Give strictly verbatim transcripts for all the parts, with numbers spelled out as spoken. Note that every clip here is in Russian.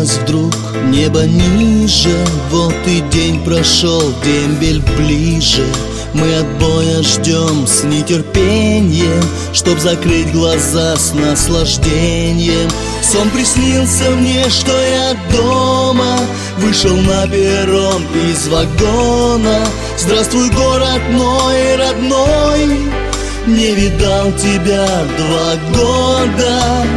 Опустилось вдруг небо ниже, вот и день прошел, дембель ближе. Мы отбоя ждем с нетерпением, чтоб закрыть глаза с наслаждением. Сон приснился мне, что я дома, вышел на перрон из вагона. Здравствуй, город мой родной, не видал тебя два года.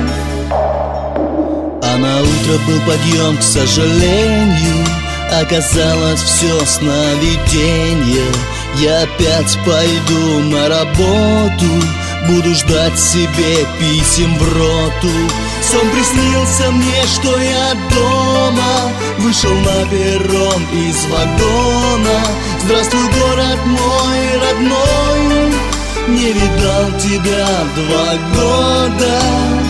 А на утро был подъем, к сожалению, оказалось все сновиденье. Я опять пойду на работу, буду ждать себе писем в роту. Сон приснился мне, что я дома, вышел на перрон из вагона. Здравствуй, город мой родной, не видал тебя два года.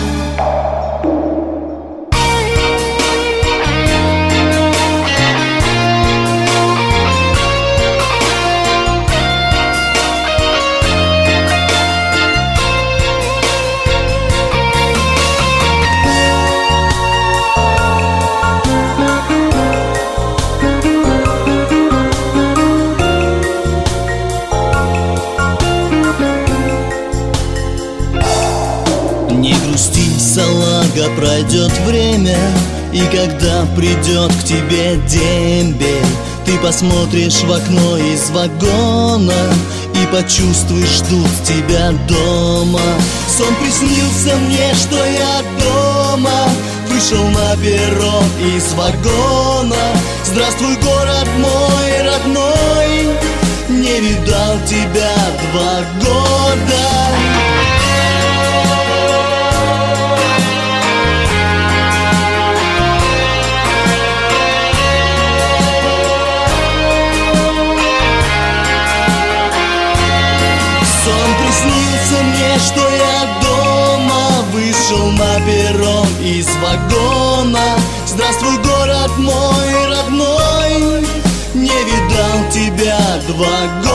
Не грусти, салага, пройдет время, и когда придет к тебе дембель, ты посмотришь в окно из вагона и почувствуешь, ждут тебя дома. Сон приснился мне, что я дома, вышел на перрон из вагона. Здравствуй, город мой родной, не видал тебя два года. Снился мне, что я дома, вышел на перрон из вагона. Здравствуй, город мой родной, не видал тебя два года.